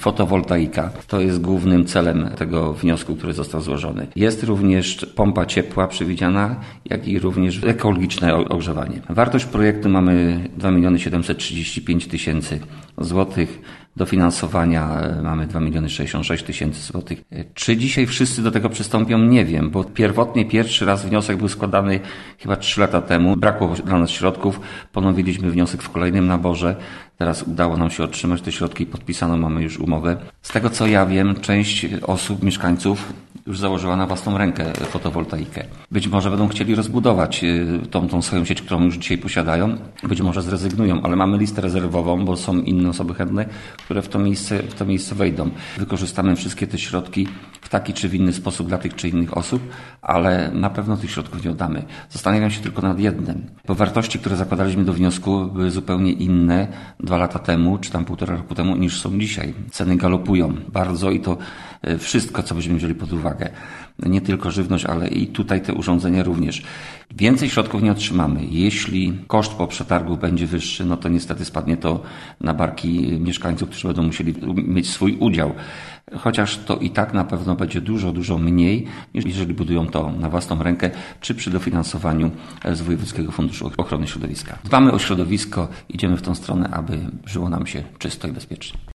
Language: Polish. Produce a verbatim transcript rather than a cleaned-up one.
fotowoltaika. To jest głównym celem tego wniosku, który został złożony. Jest również pompa ciepła przewidziana, jak i również ekologiczne ogrzewanie. Wartość projektu mamy dwa miliony siedemset trzydzieści pięć tysięcy złotych. Dofinansowania mamy dwa miliony sześćdziesiąt sześć tysięcy złotych. Czy dzisiaj wszyscy do tego przystąpią? Nie wiem, bo pierwotnie pierwszy raz wniosek był składany chyba trzy lata temu. Brakło dla nas środków. Ponowiliśmy wniosek w kolejnym naborze. Teraz udało nam się otrzymać te środki i podpisano mamy już umowę. Z tego co ja wiem, część osób, mieszkańców już założyła na własną rękę fotowoltaikę. Być może będą chcieli rozbudować tą, tą swoją sieć, którą już dzisiaj posiadają. Być może zrezygnują, ale mamy listę rezerwową, bo są inne osoby chętne, które w to miejsce, w to miejsce wejdą. Wykorzystamy wszystkie te środki w taki czy w inny sposób dla tych czy innych osób, ale na pewno tych środków nie oddamy. Zastanawiam się tylko nad jednym. Bo wartości, które zakładaliśmy do wniosku, były zupełnie inne dwa lata temu, czy tam półtora roku temu, niż są dzisiaj. Ceny galopują bardzo i to wszystko, co byśmy wzięli pod uwagę. Nie tylko żywność, ale i tutaj te urządzenia również. Więcej środków nie otrzymamy. Jeśli koszt po przetargu będzie wyższy, no to niestety spadnie to na barki mieszkańców, którzy będą musieli mieć swój udział. Chociaż to i tak na pewno będzie dużo, dużo mniej, niż jeżeli budują to na własną rękę, czy przy dofinansowaniu z Wojewódzkiego Funduszu Ochrony Środowiska. Dbamy o środowisko, idziemy w tą stronę, aby żyło nam się czysto i bezpiecznie.